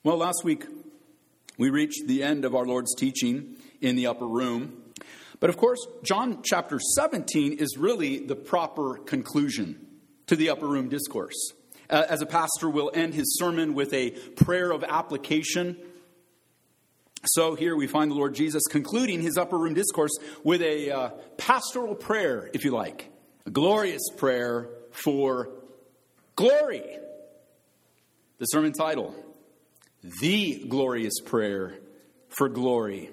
Well, last week we reached the end of our Lord's teaching in the upper room. But of course, John chapter 17 is really the proper conclusion to the upper room discourse. As a pastor will end his sermon with a prayer of application. So here we find the Lord Jesus concluding his upper room discourse with a pastoral prayer, if you like. A glorious prayer for glory. The sermon title, The Glorious Prayer for Glory.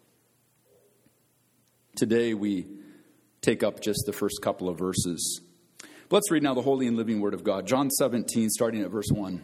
Today we take up just the first couple of verses. But let's read now the holy and living word of God. John 17, starting at verse 1.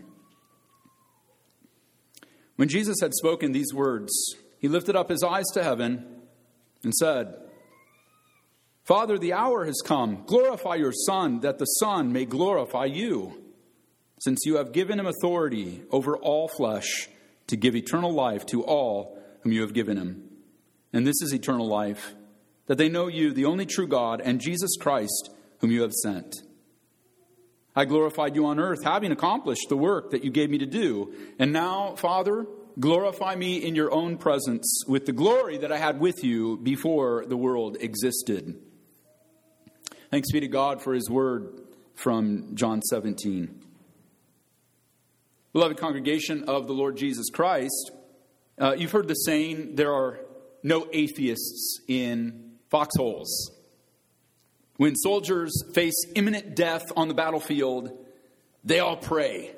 When Jesus had spoken these words, he lifted up his eyes to heaven and said, Father, the hour has come. Glorify your Son, that the Son may glorify you, since you have given him authority over all flesh to give eternal life to all whom you have given him. And this is eternal life, that they know you, the only true God, and Jesus Christ, whom you have sent. I glorified you on earth, having accomplished the work that you gave me to do. And now, Father, glorify me in your own presence with the glory that I had with you before the world existed. Thanks be to God for his word from John 17. Beloved congregation of the Lord Jesus Christ, you've heard the saying, there are no atheists in foxholes. When soldiers face imminent death on the battlefield, they all pray.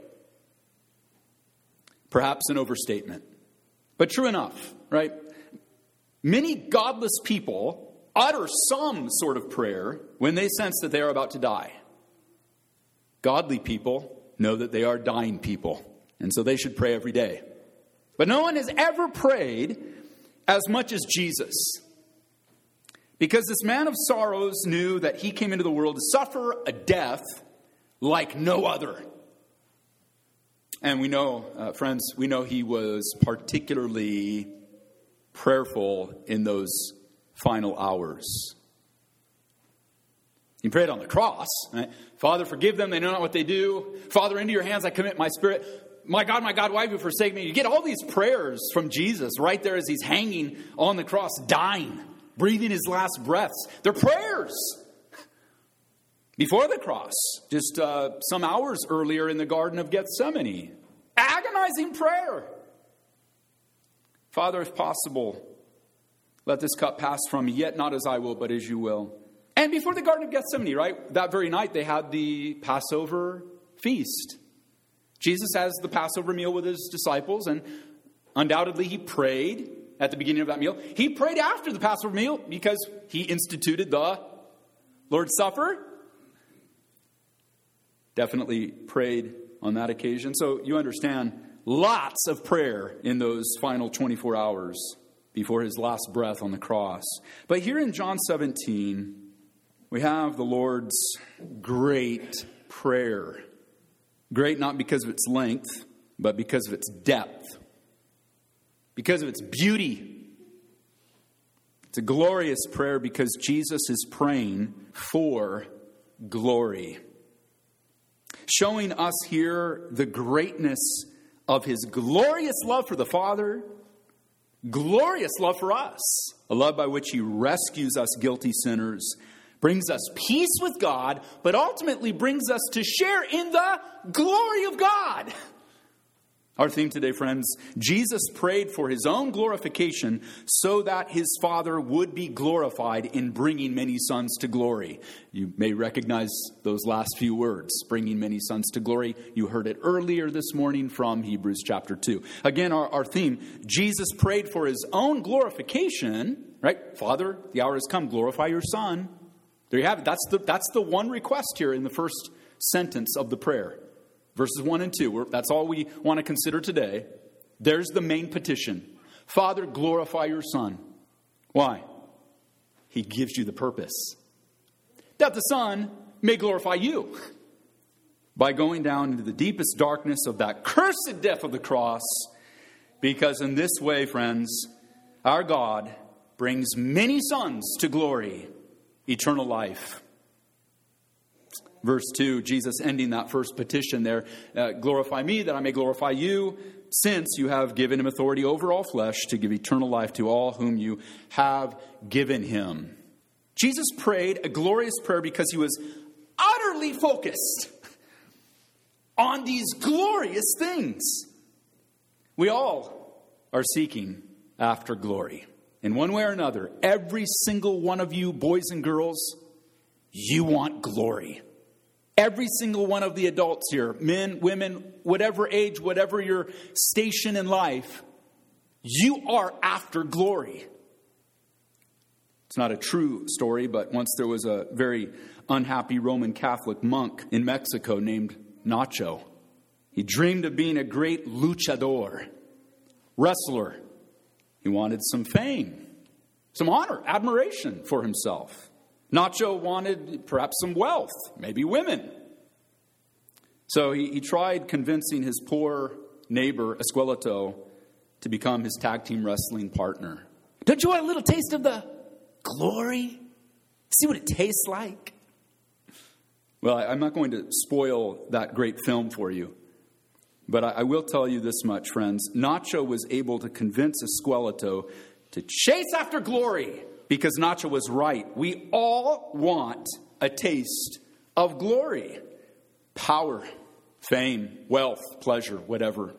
Perhaps an overstatement, but true enough, right? Many godless people utter some sort of prayer when they sense that they are about to die. Godly people know that they are dying people, and so they should pray every day. But no one has ever prayed as much as Jesus. Because this man of sorrows knew that he came into the world to suffer a death like no other. And we know, friends, we know he was particularly prayerful in those final hours. He prayed on the cross. Right? Father, forgive them. They know not what they do. Father, into your hands I commit my spirit. My God, why have you forsaken me? You get all these prayers from Jesus right there as he's hanging on the cross, dying, breathing his last breaths. They're prayers. Before the cross, just some hours earlier in the Garden of Gethsemane. Agonizing prayer. Father, if possible, let this cup pass from me, yet not as I will, but as you will. And before the Garden of Gethsemane, right, that very night they had the Passover feast. Jesus has the Passover meal with his disciples, and undoubtedly he prayed at the beginning of that meal. He prayed after the Passover meal because he instituted the Lord's Supper. Definitely prayed on that occasion. So you understand, lots of prayer in those final 24 hours before his last breath on the cross. But here in John 17, we have the Lord's great prayer. Great not because of its length, but because of its depth. Because of its beauty. It's a glorious prayer because Jesus is praying for glory. Showing us here the greatness of his glorious love for the Father, glorious love for us, a love by which he rescues us guilty sinners, brings us peace with God, but ultimately brings us to share in the glory of God. Our theme today, friends, Jesus prayed for his own glorification so that his Father would be glorified in bringing many sons to glory. You may recognize those last few words, bringing many sons to glory. You heard it earlier this morning from Hebrews chapter 2. Again, our theme, Jesus prayed for his own glorification, right? Father, the hour has come, glorify your Son. There you have it. That's the one request here in the first sentence of the prayer. Verses 1 and 2, that's all we want to consider today. There's the main petition. Father, glorify your Son. Why? He gives you the purpose. That the Son may glorify you by going down into the deepest darkness of that cursed death of the cross. Because in this way, friends, our God brings many sons to glory, eternal life. Verse 2, Jesus ending that first petition there, glorify me that I may glorify you. since you have given him authority over all flesh to give eternal life to all whom you have given him. Jesus prayed a glorious prayer because he was utterly focused on these glorious things. We all are seeking after glory. In one way or another, every single one of you, boys and girls, you want glory. Every single one of the adults here, men, women, whatever age, whatever your station in life, you are after glory. It's not a true story, but once there was a very unhappy Roman Catholic monk in Mexico named Nacho. He dreamed of being a great luchador, wrestler. He wanted some fame, some honor, admiration for himself. Nacho wanted perhaps some wealth, maybe women. So he tried convincing his poor neighbor, Esqueleto, to become his tag team wrestling partner. Don't you want a little taste of the glory? See what it tastes like? Well, I'm not going to spoil that great film for you. But I will tell you this much, friends. Nacho was able to convince Esqueleto to chase after glory because Nacho was right. We all want a taste of glory. Power, fame, wealth, pleasure, whatever.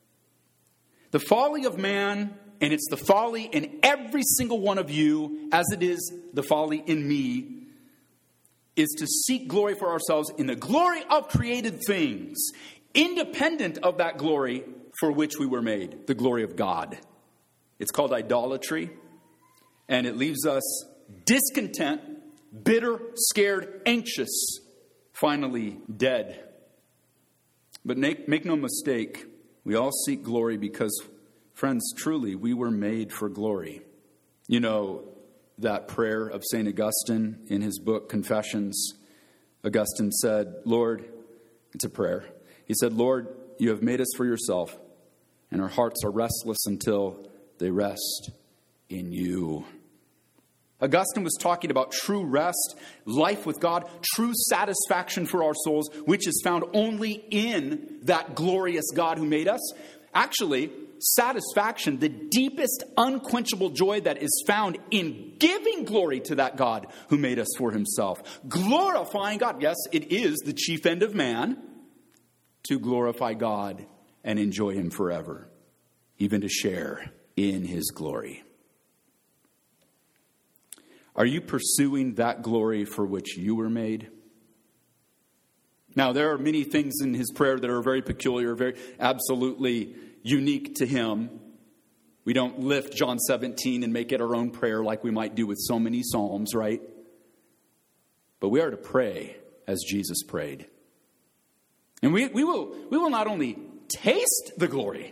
The folly of man, and it's the folly in every single one of you, as it is the folly in me, is to seek glory for ourselves in the glory of created things, independent of that glory for which we were made, the glory of God. It's called idolatry, and it leaves us discontent, bitter, scared, anxious, finally dead. But make no mistake, we all seek glory because, friends, truly, we were made for glory. You know that prayer of St. Augustine in his book, Confessions. Augustine said, Lord, it's a prayer. He said, Lord, you have made us for yourself, and our hearts are restless until they rest in you. Augustine was talking about true rest, life with God, true satisfaction for our souls, which is found only in that glorious God who made us. Actually, satisfaction, the deepest unquenchable joy that is found in giving glory to that God who made us for himself. Glorifying God. Yes, it is the chief end of man to glorify God and enjoy him forever, even to share in his glory. Are you pursuing that glory for which you were made? Now, there are many things in his prayer that are very peculiar, very absolutely unique to him. We don't lift John 17 and make it our own prayer like we might do with so many psalms, right? But we are to pray as Jesus prayed. And we will not only taste the glory,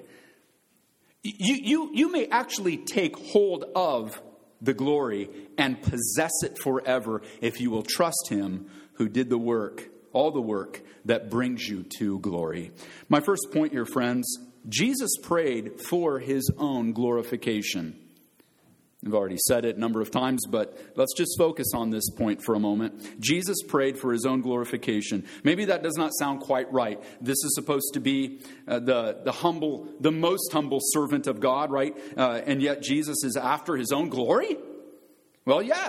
you may actually take hold of the glory and possess it forever if you will trust him who did the work, all the work that brings you to glory. My first point here, friends, Jesus prayed for his own glorification. I've already said it a number of times, but let's just focus on this point for a moment. Jesus prayed for his own glorification. Maybe that does not sound quite right. This is supposed to be the most humble servant of God, right? And yet Jesus is after his own glory? Well, yes.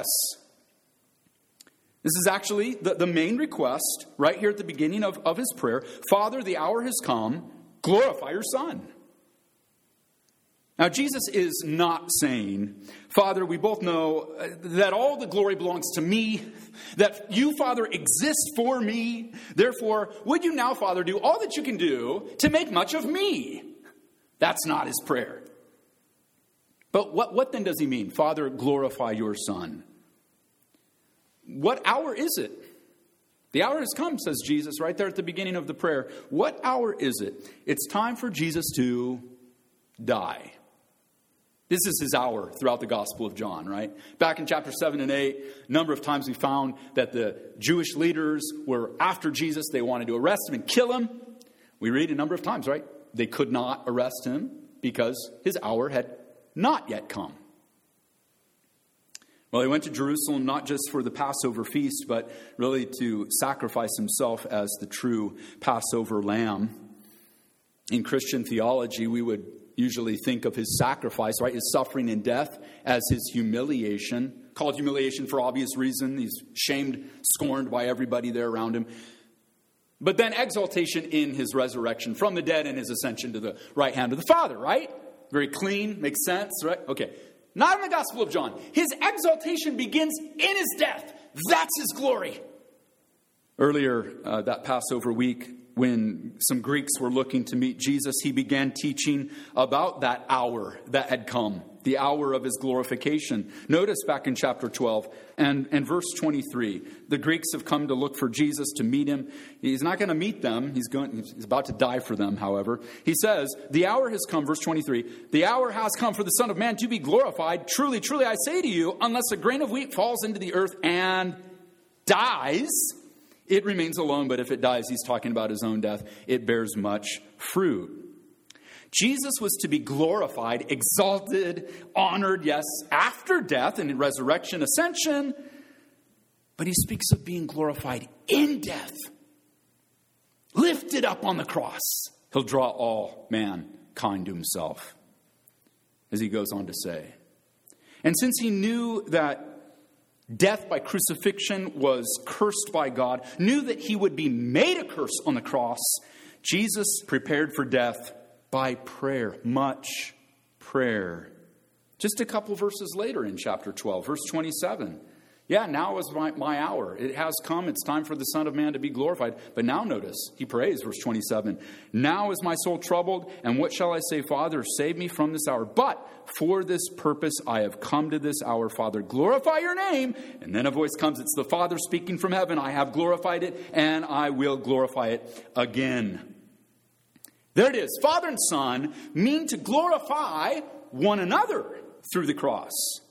This is actually the main request right here at the beginning of his prayer. Father, the hour has come. Glorify your Son. Now, Jesus is not saying, Father, we both know that all the glory belongs to me, that you, Father, exist for me. Therefore, would you now, Father, do all that you can do to make much of me? That's not his prayer. But what then does he mean? Father, glorify your Son. What hour is it? The hour has come, says Jesus, right there at the beginning of the prayer. What hour is it? It's time for Jesus to die. This is his hour throughout the Gospel of John, right? Back in chapter 7 and 8, a number of times we found that the Jewish leaders were after Jesus. They wanted to arrest him and kill him. We read a number of times, right? They could not arrest him because his hour had not yet come. Well, he went to Jerusalem not just for the Passover feast, but really to sacrifice himself as the true Passover lamb. In Christian theology, we would usually think of his sacrifice, right? His suffering and death as his humiliation. Called humiliation for obvious reason. He's shamed, scorned by everybody there around him. But then exaltation in his resurrection from the dead and his ascension to the right hand of the Father, right? Very clean, makes sense, right? Okay. Not in the Gospel of John. His exaltation begins in his death. That's his glory. Earlier that Passover week, when some Greeks were looking to meet Jesus, he began teaching about that hour that had come, the hour of his glorification. Notice back in chapter 12 and verse 23, the Greeks have come to look for Jesus, to meet him. He's not going to meet them. He's about to die for them, however. He says, the hour has come, verse 23, the hour has come for the Son of Man to be glorified. Truly, truly, I say to you, unless a grain of wheat falls into the earth and dies, it remains alone, but if it dies, he's talking about his own death, it bears much fruit. Jesus was to be glorified, exalted, honored, yes, after death and in resurrection, ascension, but he speaks of being glorified in death, lifted up on the cross. He'll draw all mankind to himself, as he goes on to say. And since he knew that death by crucifixion was cursed by God, knew that he would be made a curse on the cross, Jesus prepared for death by prayer, much prayer. Just a couple verses later in chapter 12, verse 27. Yeah, now is my hour. It has come. It's time for the Son of Man to be glorified. But now notice, he prays, verse 27. Now is my soul troubled, and what shall I say? Father, save me from this hour. But for this purpose I have come to this hour. Father, glorify your name. And then a voice comes. It's the Father speaking from heaven. I have glorified it, and I will glorify it again. There it is. Father and Son mean to glorify one another through the cross.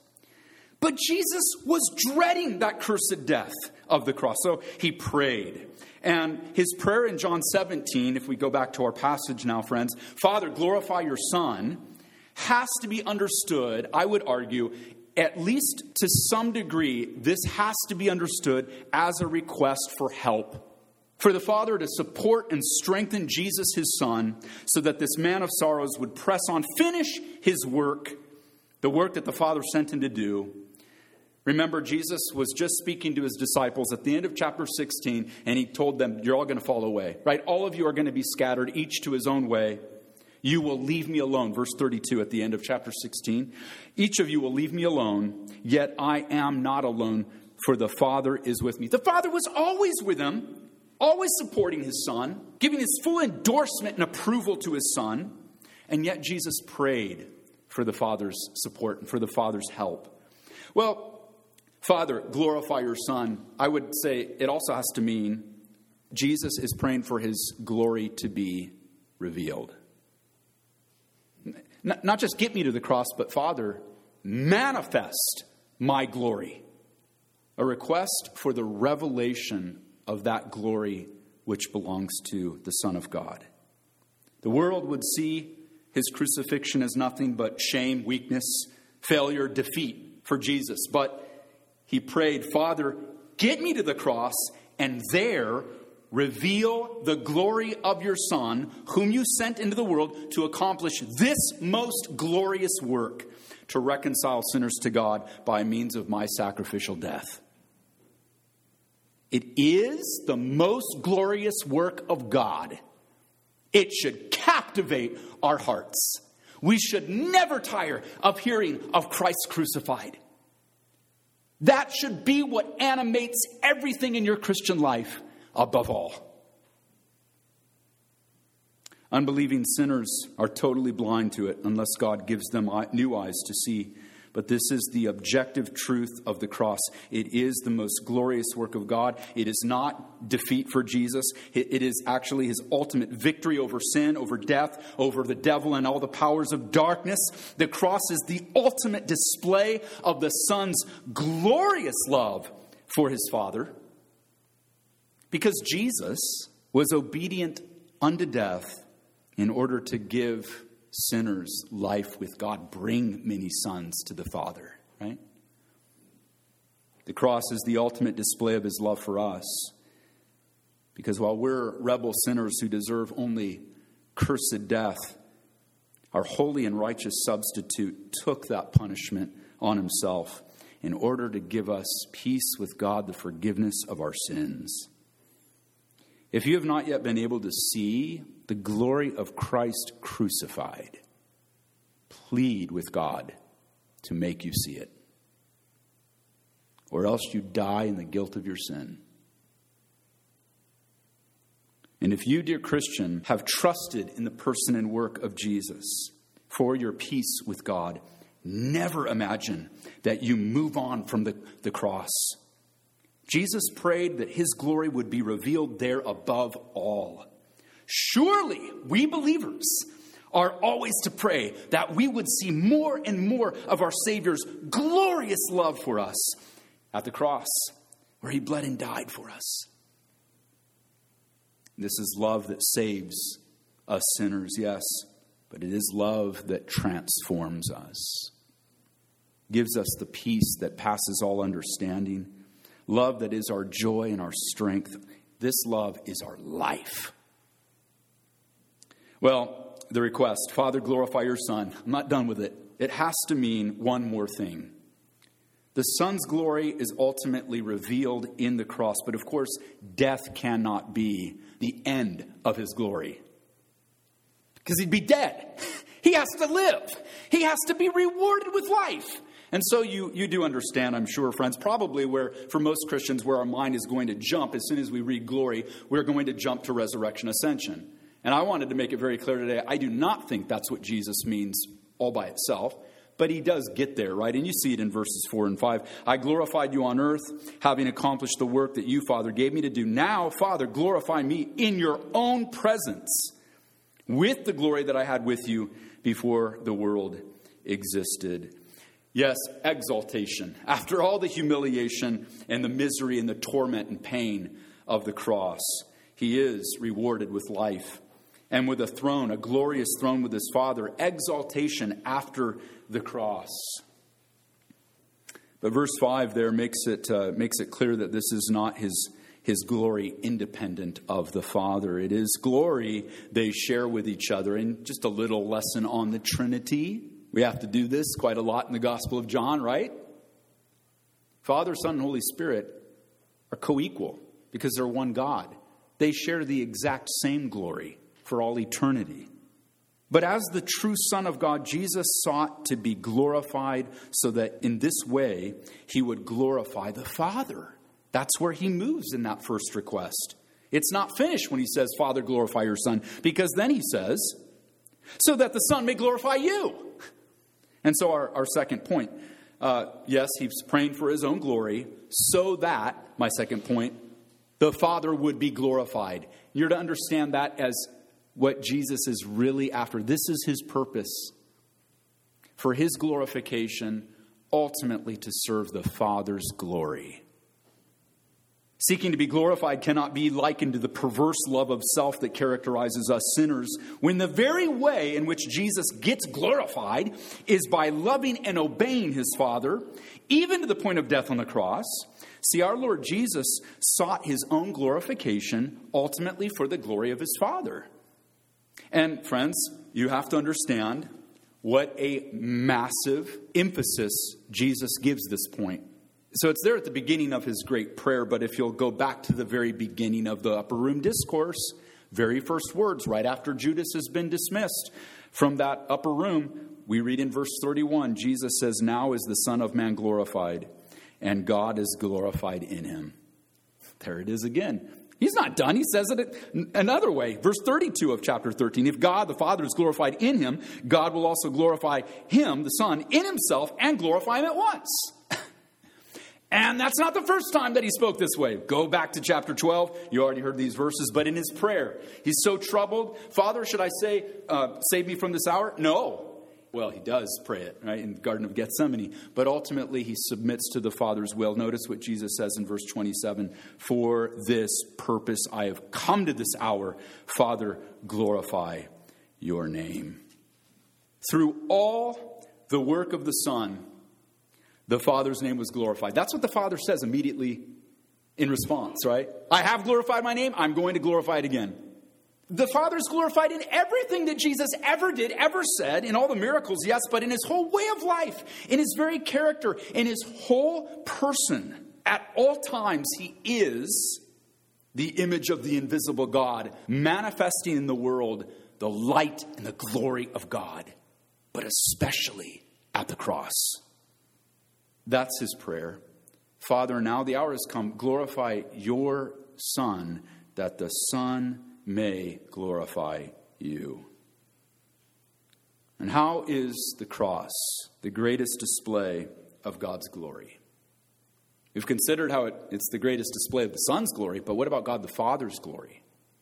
But Jesus was dreading that cursed death of the cross. So he prayed. And his prayer in John 17, if we go back to our passage now, friends, Father, glorify your Son, has to be understood, I would argue, at least to some degree, this has to be understood as a request for help. For the Father to support and strengthen Jesus, his Son, so that this man of sorrows would press on, finish his work, the work that the Father sent him to do. Remember, Jesus was just speaking to his disciples at the end of chapter 16, and he told them, you're all going to fall away, right? All of you are going to be scattered, each to his own way. You will leave me alone. Verse 32 at the end of chapter 16. Each of you will leave me alone, yet I am not alone, for the Father is with me. The Father was always with him, always supporting his Son, giving his full endorsement and approval to his Son. And yet Jesus prayed for the Father's support and for the Father's help. Well, Father, glorify your Son. I would say it also has to mean Jesus is praying for his glory to be revealed. Not just get me to the cross, but Father, manifest my glory. A request for the revelation of that glory which belongs to the Son of God. The world would see his crucifixion as nothing but shame, weakness, failure, defeat for Jesus. But he prayed, Father, get me to the cross and there reveal the glory of your Son, whom you sent into the world to accomplish this most glorious work, to reconcile sinners to God by means of my sacrificial death. It is the most glorious work of God. It should captivate our hearts. We should never tire of hearing of Christ crucified. That should be what animates everything in your Christian life above all. Unbelieving sinners are totally blind to it unless God gives them new eyes to see. But this is the objective truth of the cross. It is the most glorious work of God. It is not defeat for Jesus. It is actually his ultimate victory over sin, over death, over the devil and all the powers of darkness. The cross is the ultimate display of the Son's glorious love for his Father. Because Jesus was obedient unto death in order to give sinners life with God, bring many sons to the Father, right? The cross is the ultimate display of his love for us. Because while we're rebel sinners who deserve only cursed death, our holy and righteous substitute took that punishment on himself in order to give us peace with God, the forgiveness of our sins. If you have not yet been able to see the glory of Christ crucified, plead with God to make you see it, or else you die in the guilt of your sin. And if you, dear Christian, have trusted in the person and work of Jesus for your peace with God, never imagine that you move on from the cross. Jesus prayed that his glory would be revealed there above all. Surely we believers are always to pray that we would see more and more of our Savior's glorious love for us at the cross, where he bled and died for us. This is love that saves us sinners, yes, but it is love that transforms us. Gives us the peace that passes all understanding. Love that is our joy and our strength. This love is our life. Well, the request, Father, glorify your Son. I'm not done with it. It has to mean one more thing. The Son's glory is ultimately revealed in the cross, but of course, death cannot be the end of his glory. Because he'd be dead. He has to live. He has to be rewarded with life. And so you do understand, I'm sure, friends, probably where, for most Christians, where our mind is going to jump as soon as we read glory, we're going to jump to resurrection, ascension. And I wanted to make it very clear today, I do not think that's what Jesus means all by itself. But he does get there, right? And you see it in verses 4 and 5. I glorified you on earth, having accomplished the work that you, Father, gave me to do. Now, Father, glorify me in your own presence with the glory that I had with you before the world existed. Yes, exaltation. After all the humiliation and the misery and the torment and pain of the cross, he is rewarded with life and with a throne, a glorious throne with his Father. Exaltation after the cross. But verse 5 there makes it clear that this is not his glory independent of the Father. It is glory they share with each other. And just a little lesson on the Trinity. We have to do this quite a lot in the Gospel of John, right? Father, Son, and Holy Spirit are co-equal because they're one God. They share the exact same glory for all eternity. But as the true Son of God, Jesus sought to be glorified so that in this way he would glorify the Father. That's where he moves in that first request. It's not finished when he says, Father, glorify your Son, because then he says, so that the Son may glorify you. And so our second point, yes, he's praying for his own glory so that, my second point, the Father would be glorified. You're to understand that as what Jesus is really after. This is his purpose. For his glorification, ultimately to serve the Father's glory. Seeking to be glorified cannot be likened to the perverse love of self that characterizes us sinners, when the very way in which Jesus gets glorified is by loving and obeying his Father, even to the point of death on the cross. See, our Lord Jesus sought his own glorification ultimately for the glory of his Father. And friends, you have to understand what a massive emphasis Jesus gives this point. So it's there at the beginning of his great prayer, but if you'll go back to the very beginning of the upper room discourse, very first words, right after Judas has been dismissed from that upper room, we read in verse 31, Jesus says, now is the Son of Man glorified, and God is glorified in him. There it is again. He's not done. He says it another way. Verse 32 of chapter 13. If God, the Father, is glorified in him, God will also glorify him, the Son, in himself and glorify him at once. And that's not the first time that he spoke this way. Go back to chapter 12. You already heard these verses. But in his prayer, he's so troubled. Father, should I say, save me from this hour? No. Well, he does pray it, right, in the Garden of Gethsemane. But ultimately, he submits to the Father's will. Notice what Jesus says in verse 27. For this purpose I have come to this hour. Father, glorify your name. Through all the work of the Son, the Father's name was glorified. That's what the Father says immediately in response, right? I have glorified my name. I'm going to glorify it again. The Father is glorified in everything that Jesus ever did, ever said, in all the miracles, yes, but in his whole way of life, in his very character, in his whole person. At all times, he is the image of the invisible God, manifesting in the world the light and the glory of God, but especially at the cross. That's his prayer. Father, now the hour has come. Glorify your Son, that the Son may glorify you. And how is the cross the greatest display of God's glory? We've considered how it's the greatest display of the Son's glory, but what about God the Father's glory?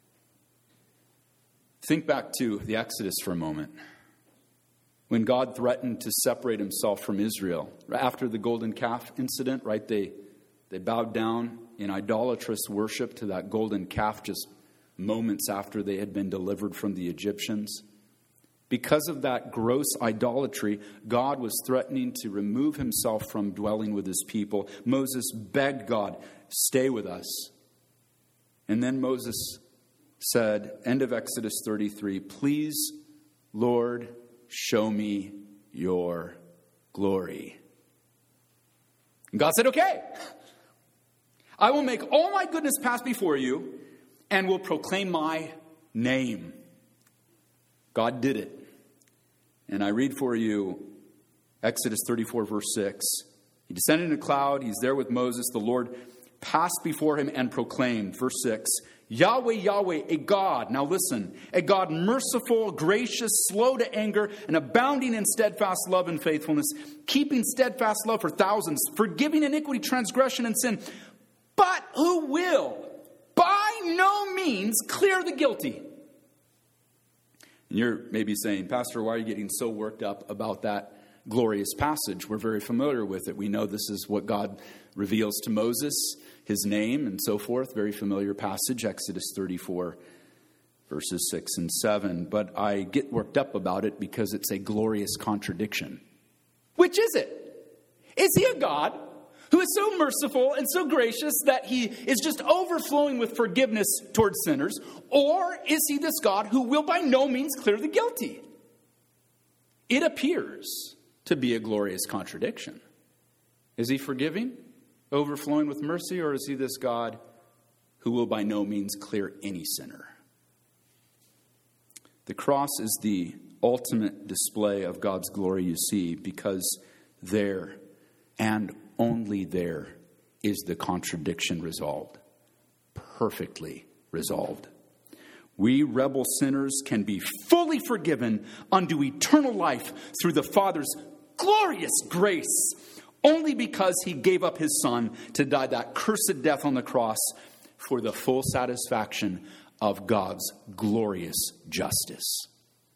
Think back to the Exodus for a moment. When God threatened to separate himself from Israel, after the golden calf incident, right? They bowed down in idolatrous worship to that golden calf just moments after they had been delivered from the Egyptians. Because of that gross idolatry, God was threatening to remove himself from dwelling with his people. Moses begged God, stay with us. And then Moses said, end of Exodus 33, please, Lord, show me your glory. And God said, okay, I will make all my goodness pass before you and will proclaim my name. God did it. And I read for you Exodus 34, verse 6. He descended in a cloud. He's there with Moses. The Lord passed before him and proclaimed, verse 6, Yahweh, Yahweh, a God, now listen, a God merciful, gracious, slow to anger, and abounding in steadfast love and faithfulness, keeping steadfast love for thousands, forgiving iniquity, transgression, and sin, but who will by no means clear the guilty. And you're maybe saying, Pastor, why are you getting so worked up about that glorious passage? We're very familiar with it. We know this is what God reveals to Moses, his name and so forth. Very familiar passage, Exodus 34, verses 6 and 7. But I get worked up about it because it's a glorious contradiction. Which is it? Is he a God who is so merciful and so gracious that he is just overflowing with forgiveness towards sinners? Or is he this God who will by no means clear the guilty? It appears to be a glorious contradiction. Is he forgiving, overflowing with mercy, or is he this God who will by no means clear any sinner? The cross is the ultimate display of God's glory, you see, because there and only there is the contradiction resolved, perfectly resolved. We rebel sinners can be fully forgiven unto eternal life through the Father's glorious grace, only because he gave up his Son to die that cursed death on the cross for the full satisfaction of God's glorious justice.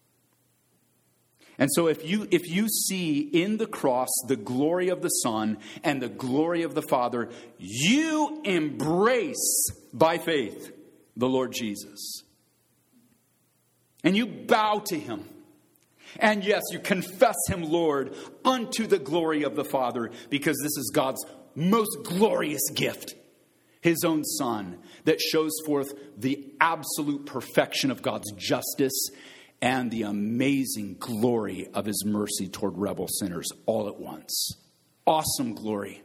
And so if you see in the cross the glory of the Son and the glory of the Father, you embrace by faith the Lord Jesus. And you bow to him. And yes, you confess him Lord unto the glory of the Father, because this is God's most glorious gift, his own Son, that shows forth the absolute perfection of God's justice and the amazing glory of his mercy toward rebel sinners all at once. Awesome glory.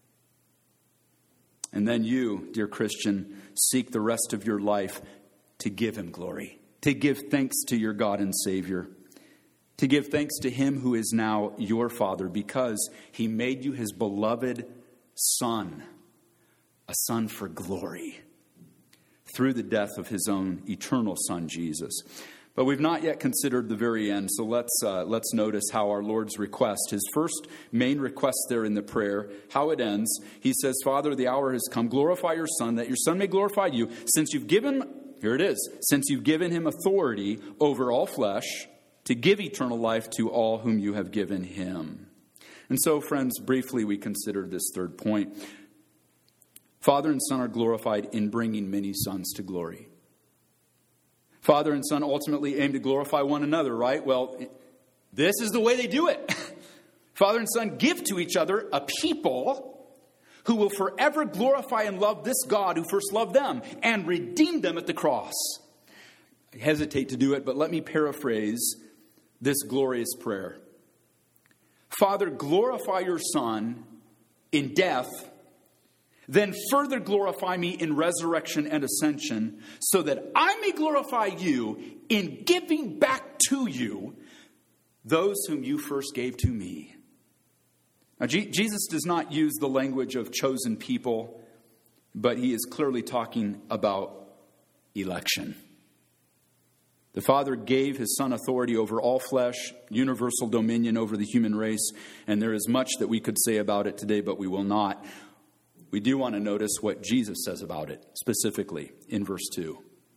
And then you, dear Christian, seek the rest of your life to give him glory, to give thanks to your God and Savior, to give thanks to him who is now your Father, because he made you his beloved Son, a Son for glory, through the death of his own eternal Son, Jesus. But we've not yet considered the very end, so let's notice how our Lord's request, his first main request there in the prayer, how it ends. He says, Father, the hour has come. Glorify your Son, that your Son may glorify you, since you've given, here it is, since you've given him authority over all flesh, to give eternal life to all whom you have given him. And so, friends, briefly we consider this third point. Father and Son are glorified in bringing many sons to glory. Father and Son ultimately aim to glorify one another, right? Well, this is the way they do it. Father and Son give to each other a people who will forever glorify and love this God who first loved them and redeemed them at the cross. I hesitate to do it, but let me paraphrase this glorious prayer. Father, glorify your Son in death, then further glorify me in resurrection and ascension, so that I may glorify you in giving back to you those whom you first gave to me. Now, Jesus does not use the language of chosen people, but he is clearly talking about election. The Father gave his Son authority over all flesh, universal dominion over the human race, and there is much that we could say about it today, but we will not. We do want to notice what Jesus says about it, specifically in verse 2.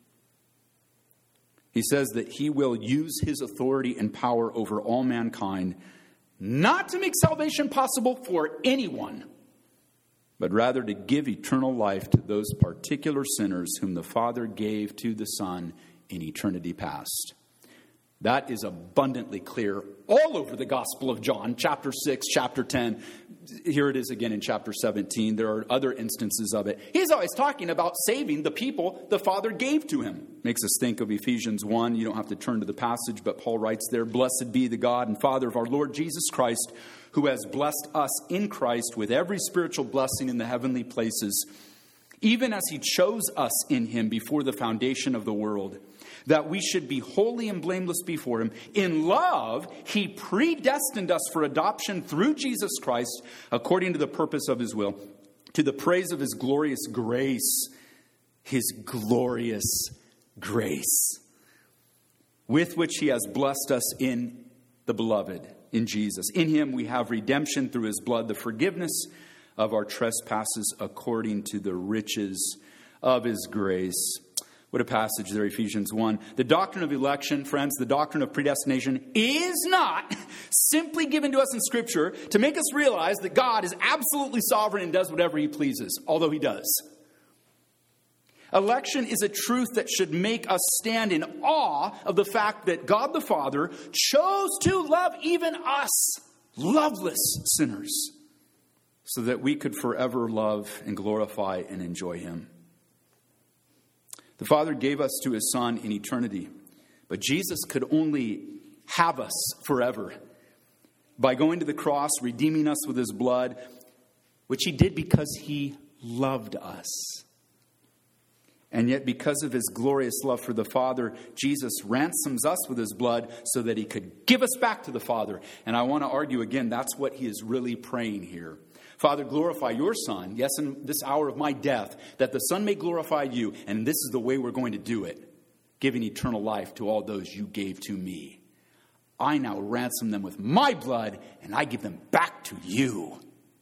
He says that he will use his authority and power over all mankind, not to make salvation possible for anyone, but rather to give eternal life to those particular sinners whom the Father gave to the Son in eternity past. That is abundantly clear all over the Gospel of John, chapter 6, chapter 10. Here it is again in chapter 17. There are other instances of it. He's always talking about saving the people the Father gave to him. Makes us think of Ephesians 1. You don't have to turn to the passage, but Paul writes there, "Blessed be the God and Father of our Lord Jesus Christ, who has blessed us in Christ with every spiritual blessing in the heavenly places, even as he chose us in him before the foundation of the world, that we should be holy and blameless before him. In love, he predestined us for adoption through Jesus Christ, according to the purpose of his will, to the praise of his glorious grace," his glorious grace, "with which he has blessed us in the beloved," in Jesus. "In him we have redemption through his blood, the forgiveness of our trespasses according to the riches of his grace." What a passage there, Ephesians 1. The doctrine of election, friends, the doctrine of predestination is not simply given to us in Scripture to make us realize that God is absolutely sovereign and does whatever he pleases, although he does. Election is a truth that should make us stand in awe of the fact that God the Father chose to love even us, loveless sinners, so that we could forever love and glorify and enjoy him. The Father gave us to his Son in eternity, but Jesus could only have us forever by going to the cross, redeeming us with his blood, which he did because he loved us. And yet, because of his glorious love for the Father, Jesus ransoms us with his blood so that he could give us back to the Father. And I want to argue again, that's what he is really praying here. Father, glorify your Son, yes, in this hour of my death, that the Son may glorify you. And this is the way we're going to do it, giving eternal life to all those you gave to me. I now ransom them with my blood, and I give them back to you.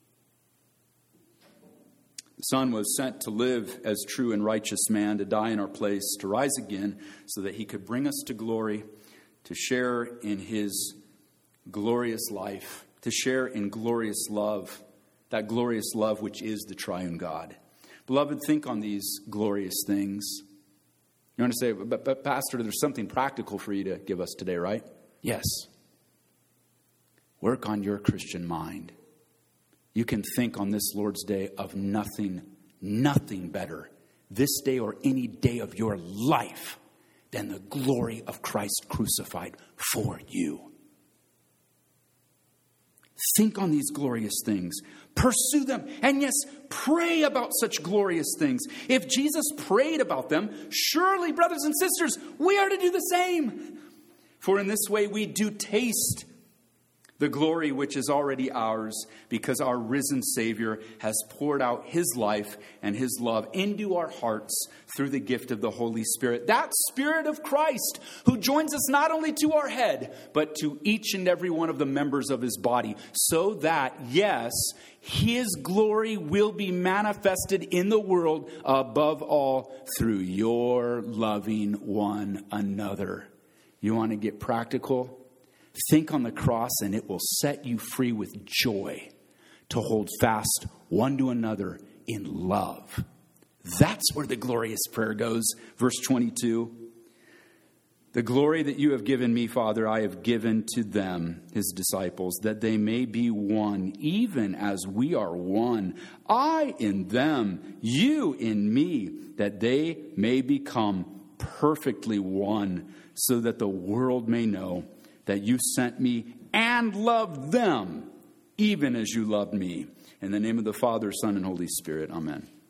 The Son was sent to live as true and righteous man, to die in our place, to rise again, so that he could bring us to glory, to share in his glorious life, to share in glorious love, that glorious love which is the triune God. Beloved, think on these glorious things. You want to say, but Pastor, there's something practical for you to give us today, right? Yes. Work on your Christian mind. You can think on this Lord's Day of nothing better, this day or any day of your life, than the glory of Christ crucified for you. Think on these glorious things. Pursue them. And yes, pray about such glorious things. If Jesus prayed about them, surely, brothers and sisters, we are to do the same. For in this way we do taste the glory which is already ours, because our risen Savior has poured out his life and his love into our hearts through the gift of the Holy Spirit. That Spirit of Christ who joins us not only to our head, but to each and every one of the members of his body, so that, yes, his glory will be manifested in the world above all through your loving one another. You want to get practical? Think on the cross, and it will set you free with joy to hold fast one to another in love. That's where the glorious prayer goes. Verse 22. The glory that you have given me, Father, I have given to them, his disciples, that they may be one, even as we are one. I in them, you in me, that they may become perfectly one, so that the world may know that you sent me and loved them, even as you loved me. In the name of the Father, Son, and Holy Spirit, amen.